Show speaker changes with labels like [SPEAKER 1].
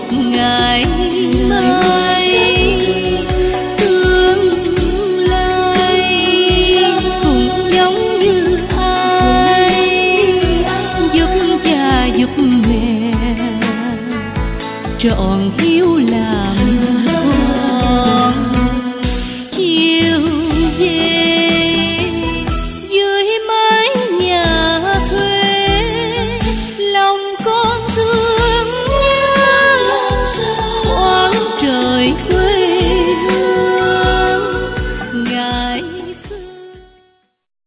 [SPEAKER 1] ngày mai tương lai cũng giống như ai giúp cha giúp mẹ trọn hiếu làm